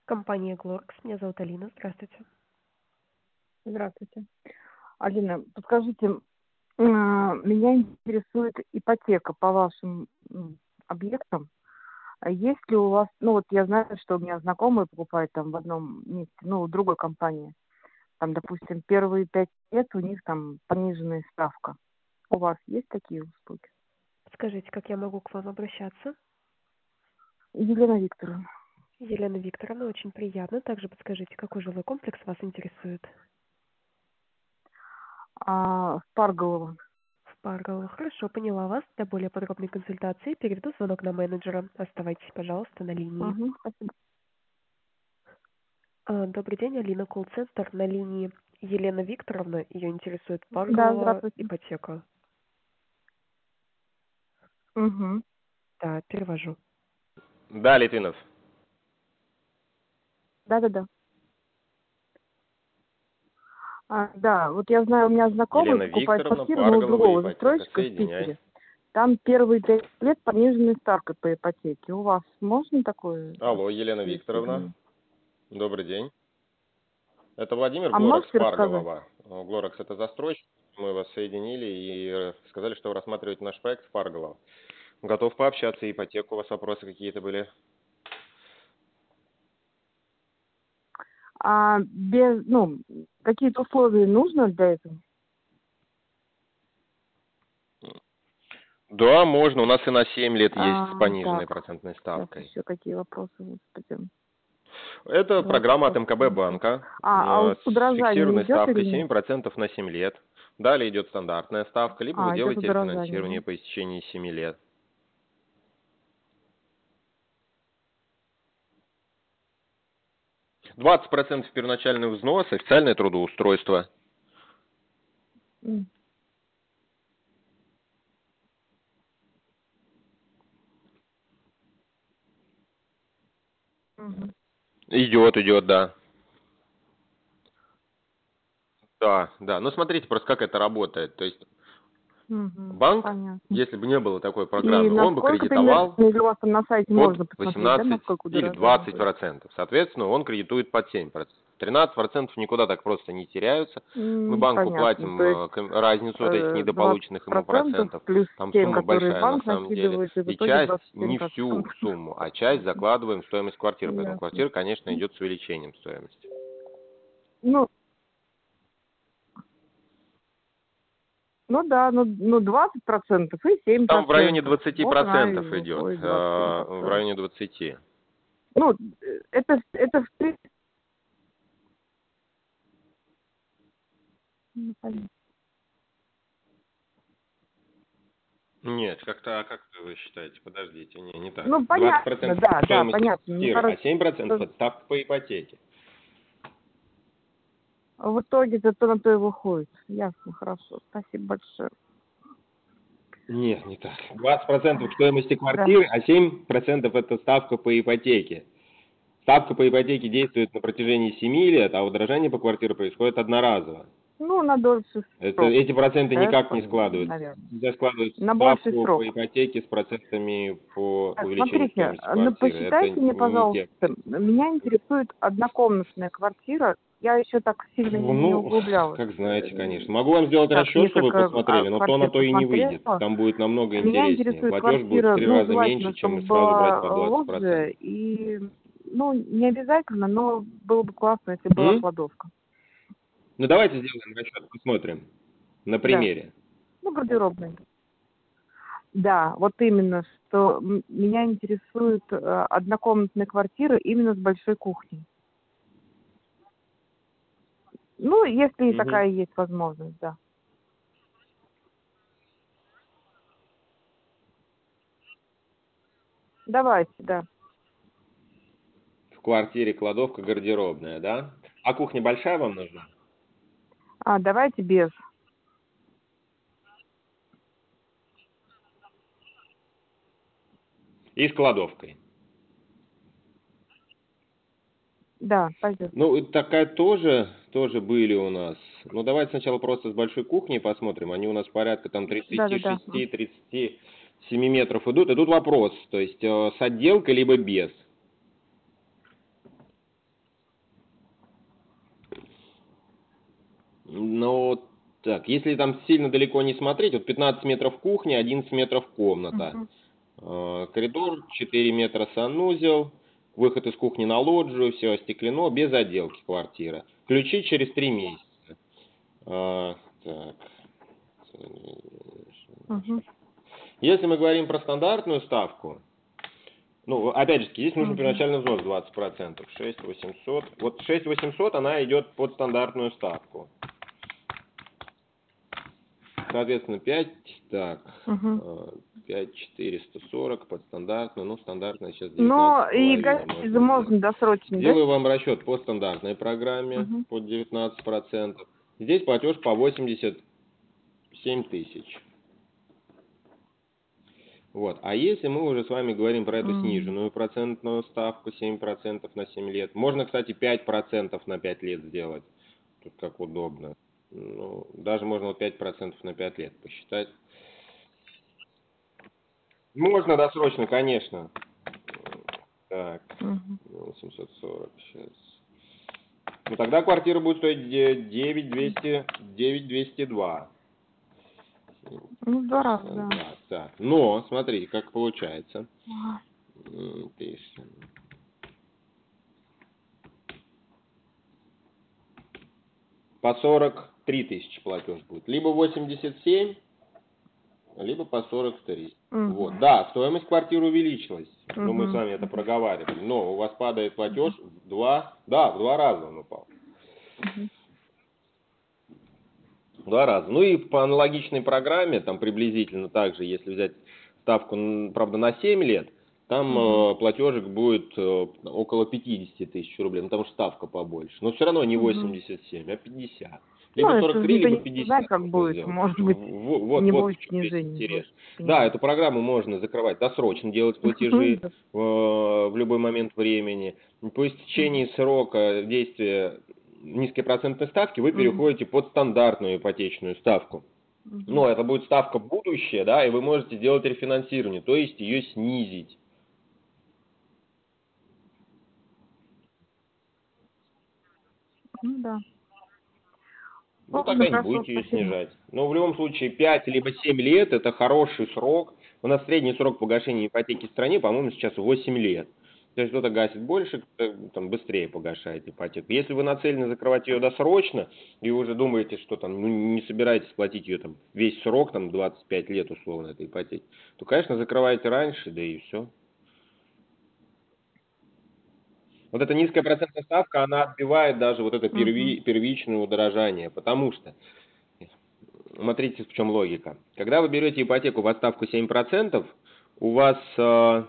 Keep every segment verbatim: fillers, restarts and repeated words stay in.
Компания Глоркс. Меня зовут Алина. Здравствуйте. Здравствуйте. Алина, подскажите, м, а, меня интересует ипотека по вашим м, объектам. А есть ли у вас, ну вот я знаю, что у меня знакомые покупают там в одном месте, ну, в другой компании. Там, допустим, первые пять лет у них там пониженная ставка. У вас есть такие услуги? Скажите, как я могу к вам обращаться? Елена Викторовна. Елена Викторовна, очень приятно. Также подскажите, какой жилой комплекс вас интересует? А, Спарголова. В Парголово. Хорошо, поняла вас. Для более подробной консультации переведу звонок на менеджера. Оставайтесь, пожалуйста, на линии. Угу, спасибо. А, Добрый день, Алина, колл-центр. На линии Елена Викторовна. Ее интересует Да, Парголово здравствуйте. ипотека. Угу. Да, перевожу. Да, Литвинов. Да-да-да. А, да, вот я знаю, у меня знакомый Елена покупает Викторовна, квартиру, но у Парголова, другого ипотека. застройщика в Соединяй. Питере. Там первые пять лет пониженная ставка по ипотеке. У вас можно такое Алло, Елена осуществить для Викторовна. меня? Добрый день. Это Владимир А Глоракс, можете рассказать? Парголова. Глоракс — это застройщик. Мы вас соединили и сказали, что вы рассматриваете наш проект в Парголово. Готов пообщаться, ипотеку, у вас вопросы какие-то были? А без, ну, какие-то условия нужно для этого? Да, можно. У нас и на семь лет есть с А, пониженной так, процентной сейчас ставкой. еще какие вопросы, господи. Это двадцать программа от МКБ процентов. банка А, а э, с удорожание фиксированной идет или ставкой нет? семь процентов на семь лет. Далее идет стандартная ставка, либо вы А, идет делаете удорожание, рефинансирование да? по истечении семи лет. двадцать процентов первоначальный взнос, официальное трудоустройство. М. Мгм. Идет, идет, да. Да, да. Ну, смотрите, просто как это работает. То есть Мгм. банк, Понятно. если бы не было такой И программы, он бы насколько примерно, кредитовал или у вас там на сайте под можно посмотреть, да, восемнадцать насколько или удорожание двадцать будет? процентов. Соответственно, он кредитует под семь процентов. тринадцать процентов никуда так просто не теряются. Мы М, банку Понятно. платим То есть э, ком- разницу вот этих э, двадцать недополученных ему процентов процентов. плюс Там семь, сумма которые большая на банк самом деле. накидывает, и в И итоге часть, двадцать семь не всю процентов. сумму, а часть закладываем в стоимость квартиры. Поэтому Ясно. квартира, конечно, идет с увеличением стоимости. Ну, ну да, ну, ну двадцать процентов и семь Там в районе процентов. двадцати Вот она и процентов идет. выходит двадцать семь э, В процентов. районе двадцати. Ну, э, это, это в принципе... Ну, понятно. Нет, как-то, а как вы считаете? Подождите, не, не так. Ну, двадцать понятно, процентов да, да, стоимости понятно. Ну, квартиры, а короче, семь процентов это ставка по ипотеке. в итоге-то то на то и выходит. Ясно, хорошо. Спасибо большое. Нет, не так. двадцать процентов к стоимости Да. квартиры, а семь процентов это ставка по ипотеке. Ставка по ипотеке действует на протяжении семи лет, а удорожание по квартире происходит одноразово. Ну, на дольший Это, срок, эти проценты да, никак не складываются. наверное. Нельзя складывать На больший ставку по срок. ипотеке с процентами по Так, увеличению смотрите, стоимости ну квартиры. Это посчитайте мне, не те. пожалуйста, меня интересует однокомнатная квартира. Я еще так сильно не Ну, углублялась. как знаете, Э, конечно. Могу вам сделать Так, расчет, чтобы вы несколько а, посмотрели, но то на квартир то и не выйдет. посмотрела. Там будет намного Меня интереснее. интересует Платеж будет в квартира, три ну, раза желательно, меньше, чем чтобы если сразу брать была по двадцать лоджия процентов. и, ну, не обязательно, но было бы классно, если была М? кладовка. Ну, давайте сделаем расчет, посмотрим на Да, примере. ну, гардеробная. Да, вот именно, что м- меня интересует э, однокомнатная квартира именно с большой кухней. Ну, если и Мгм. такая есть возможность, да. Давайте, да. В квартире кладовка, гардеробная, да? А кухня большая вам нужна? А, давайте без. И с кладовкой. Да, пойдет. Ну, и такая тоже, тоже были у нас. Ну, давайте сначала просто с большой кухней посмотрим. Они у нас порядка там тридцати Да-да-да. шести — тридцати семи метров идут. И тут вопрос, то есть э, с отделкой либо без. Ну, так, если там сильно далеко не смотреть, вот пятнадцать метров кухня, одиннадцать метров комната. Мгм. Э, Коридор, четыре метра санузел, выход из кухни на лоджию, все остеклено, без отделки квартира. Ключи через три месяца. А, так. Мгм. Если мы говорим про стандартную ставку, ну, опять же, здесь нужен Мгм. первоначальный взнос двадцать процентов. шесть восемьсот. Вот шесть восемьсот, она идет под стандартную ставку. Соответственно, пять, так, Мгм. пять четыреста сорок под стандартную, ну, стандартная сейчас девятнадцать Но с и половиной гостиница можно сделать. можно досрочно, да? Делаю вам расчет по стандартной программе Мгм. под девятнадцать процентов. Здесь платеж по восемьдесят семь тысяч. Вот. А если мы уже с вами говорим про эту М. сниженную процентную ставку семь процентов на семь лет, можно, кстати, пять процентов на пять лет сделать. Тут как удобно. Ну, даже можно вот пять процентов на пять лет посчитать. Можно досрочно, конечно. Так, Мгм. восемьсот сорок сейчас. Ну тогда квартира будет стоить девять двести, девять двести два. Ну, в два раза, да. Да, так. Но, смотрите, как получается. Ага. М, тысяча. По сорок три тысячи платеж будет. Либо восемьдесят семь, либо по сорок три. Вот. Мгм. Да, стоимость квартиры увеличилась. Но мы с Мгм. вами это Мгм. проговаривали. Но у вас падает платеж Мгм. в два, да, в два раза он упал. Мгм. В два раза. Ну и по аналогичной программе, там приблизительно так же, если взять ставку, н- правда, на семь лет, там Мгм. э, платежек будет э, около пятьдесят тысяч рублей, ну, потому что ставка побольше. Но все равно не Мгм. восемьдесят семь, а пятьдесят. Ну, Либо это сорок же три, никто либо не знает, пятьдесят как можно будет. сделать. Может быть, В- Вот, не вот в будет чем весь снижения, интерес. больше Да, понимаю. эту программу можно закрывать досрочно, делать платежи Да. э, в любой момент времени. По Мгм. истечении срока действия низкой процентной ставки вы Мгм. переходите под стандартную ипотечную ставку. Мгм. Но это будет ставка будущая, да, и вы можете сделать рефинансирование, то есть ее снизить. Ну да. Ну, Ладно, тогда не хорошо, будете ее спасибо. снижать. Но в любом случае пять либо семь лет это хороший срок. У нас средний срок погашения ипотеки в стране, по-моему, сейчас восемь лет. То есть кто-то гасит больше, кто-то там быстрее погашает ипотеку. Если вы нацелены закрывать ее досрочно и уже думаете, что там ну, не собираетесь платить ее там весь срок, там двадцать пять лет условно этой ипотеки, то, конечно, закрывайте раньше, да и все. Вот эта низкая процентная ставка, она отбивает даже вот это Мгм. перви- первичное удорожание, потому что, смотрите, в чем логика. Когда вы берете ипотеку в отставку семь процентов, у вас э,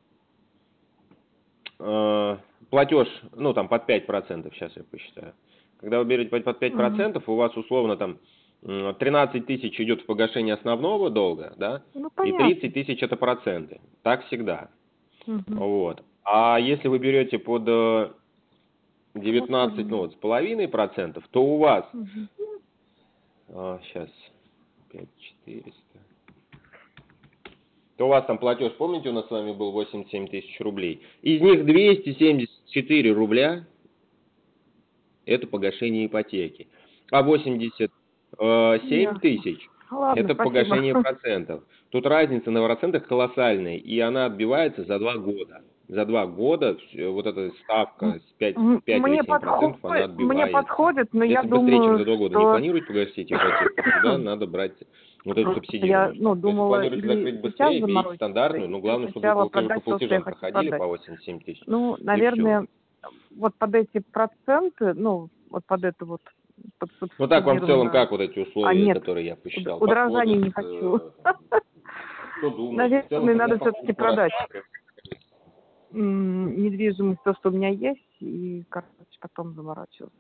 э, платеж, ну там под пять процентов, сейчас я посчитаю. Когда вы берете под под пять Мгм. процентов, у вас условно там м, тринадцать тысяч идет в погашение основного долга, да, Ну, и понятно. тридцать тысяч это проценты. Так всегда. Мгм. Вот. А если вы берете под э, Я девятнадцать, ну поняла. вот с половиной процентов, то у вас, Мгм. а, сейчас, пять четыреста, то у вас там платеж, помните, у нас с вами был восемьдесят семь тысяч рублей. Из них двести семьдесят четыре рубля это погашение ипотеки, а восемьдесят семь Ясно. тысяч Ладно, это спасибо. погашение процентов. Тут разница на процентах колоссальная, и она отбивается за два года. За два года вс- вот эта М, ставка с пять, м, пять или Мне семь процентов она подходит, мне отбивается. подходит, но я Если быстрее, чем думаю, за два года не что планируете погасить ипотеку, тогда надо брать вот эту просто я, субсидированную ну, ставку. Если думала планируете или закрыть сейчас быстрее, берите заморочиться, стандартную, но или главное, чтобы вы сначала по, по продать то, что я платежам хочу проходили продать. по восемьдесят семь тысяч, Ну, и все. наверное, вот под эти проценты, ну, вот под это вот, под Ну так вам в целом субсидированную, как вот эти а условия, нет, которые я уд- посчитал, удорожания подходят? не хочу. э, Что думаете? В целом Наверное, тогда надо все-таки покупку продать рассматривать. м, недвижимость, то, что у меня есть, и, короче, потом заморачиваться.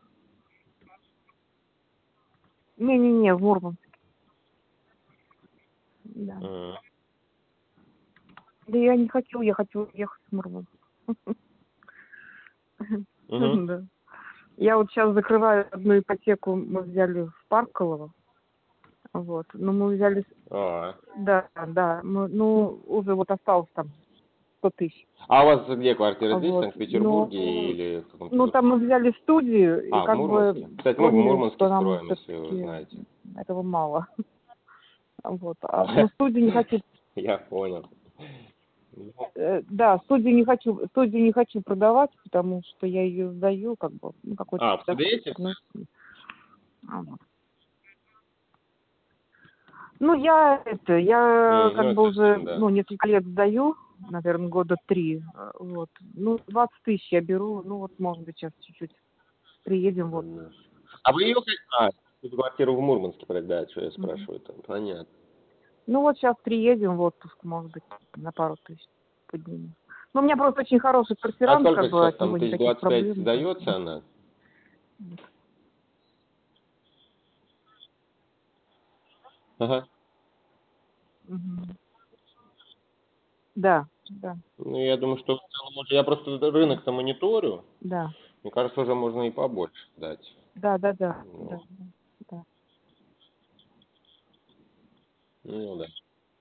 Не-не-не, в Мурманск, да. Ага. Да я не хочу, я хочу уехать в Мурманск. Мгм. Да. Я вот сейчас закрываю одну ипотеку, мы взяли в Парково, вот, но мы взяли, с- А, да, да, мы, ну, уже вот осталось там сто тысяч. А у вас где квартира? Здесь, в Вот. Санкт-Петербурге Ну, или в каком-то ну, другом? там мы взяли студию и А, в как Мурманске. бы Кстати, мы в поняли, Мурманске что нам строим, если вы все-таки знаете. этого мало. Вот. А, но студию не хочу. Я понял. э, Да, студию не хочу, студию не хочу продавать, потому что я ее сдаю, как бы, ну, какой-то А, в доход СДС? приносит. А, вот. Ну, я это, я М, как Ну, бы это, уже, да. ну, несколько лет сдаю, наверное, года три, э, вот. Ну, двадцать тысяч я беру, ну, вот, может быть, сейчас чуть-чуть приедем, вот. Мгм. А вы ее хотите? А, эту квартиру в Мурманске продать, что я Мгм. спрашиваю там. Понятно. Ну, вот сейчас приедем в отпуск, может быть, на пару тысяч поднимем. Ну, у меня просто очень хороший А квартирант, сколько как бы, сейчас от там, него тысяч никаких двадцать пять проблем. сдается она? Ага. Мгм. Да, да, Ну, я думаю, что в целом, может, я просто рынок-то мониторю. да, Мне кажется, уже можно и побольше дать. да, да, да, Ну, да, да. ну да.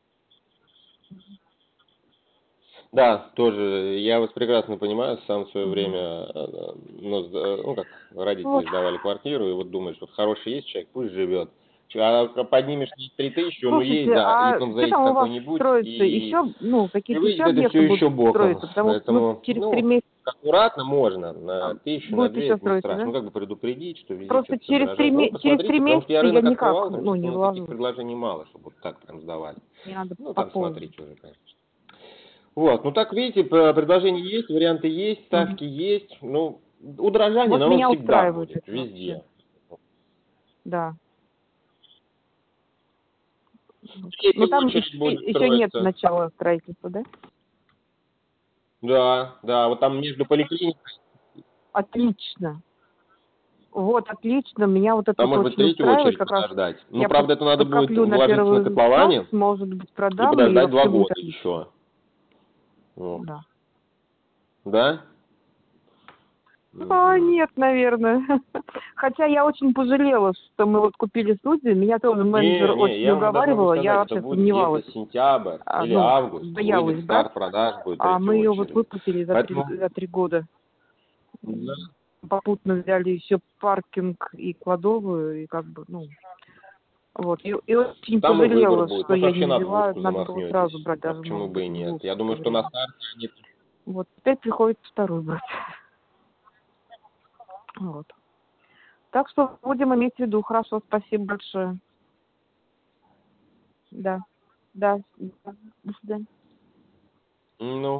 Да, тоже, я вас прекрасно понимаю, сам в свое Мгм. время, э, ну, сда- ну, как, родители Вот. сдавали квартиру, и вот думаешь, вот хороший есть человек, пусть живет. Чё, А к- поднимешь на три тысячи, он уедет, Слушайте, да, и а потом что заедет там у вас какой-нибудь, строится? и, Еще, ну, и какие-то еще выйдет это все объекты будут еще боком. строиться? Потому что, ну, Поэтому, через три ну, месяца аккуратно можно, на тысячу, на будет две, еще это не строиться, страшно. да? Ну, как бы предупредить, что везде Просто что-то через три, подорожает. Ну, ме- через три посмотрите, потому что я месяца я рынок никак, открывал, там ну, что-то, не ну, таких вложусь. предложений мало, чтобы вот так прям сдавали. Мне надо Ну, там попозже. смотрите уже, конечно. Вот, ну так видите, п- предложения есть, варианты есть, Мгм. ставки есть. Ну, удорожание, Вот но оно меня всегда устраивает будет, это вообще. везде. Да. Вот. Но Третья там очередь еще, будет еще нет строиться. начала строительства, да? Да, да, вот там между поликлиникой, Отлично. Вот, отлично. Меня вот это а вот может быть очень третью устраивает. очередь Как раз подождать. Ну, я под- правда, это надо будет подкоплю на вложиться на первый взнос, котловане может быть, и продам, и подождать два вообще будет года отлично. еще. Вот. Да. Да? А, Мгм. нет, наверное. Хотя я очень пожалела, что мы вот купили студию. Меня тоже менеджер Не, не, очень я вам даже могу уговаривала. Я сказать, это вообще будет где-то сомневалась. сентябрь А, или ну, август, выйдет боялась брать. старт продаж, будет А третья мы ее вот очередь. выкупили за три, Поэтому, за три года. да, Попутно взяли еще паркинг и кладовую, и как бы, ну, вот. И, и очень там и выбор пожалела, будет. что Может, я вообще не на взяла. двушку Надо было сразу замахнетесь. брать, А даже, почему может бы быть, и нет? Я двушку в то думаю, что на время. старте они... Вот. Теперь приходится вторую брать. Вот. Так что будем иметь в виду. Хорошо, спасибо большое. Да. Да. До свидания. Ну,